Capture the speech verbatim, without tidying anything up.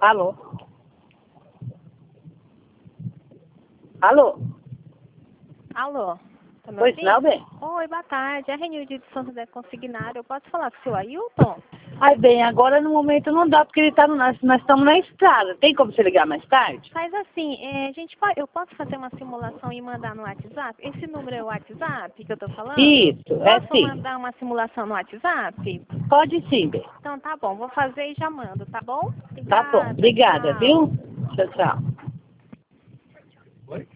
Alô? Alô? Alô? Tá me Oi, ouvindo? não, bem? Oi, boa tarde. É a Renilde de São José Consignário. Eu posso falar com o seu Ailton? Ai, bem, agora no momento não dá, porque ele tá no, nós, nós estamos na estrada. Tem como você ligar mais tarde? Faz assim, é, gente, po- eu posso fazer uma simulação e mandar no WhatsApp? Esse número é o WhatsApp que eu tô falando? Isso, é Posso sim. mandar uma simulação no WhatsApp? Pode sim, bem. Então tá bom, vou fazer e já mando, tá bom? Tá bom, Obrigada, obrigada, tchau. viu? Tchau, tchau.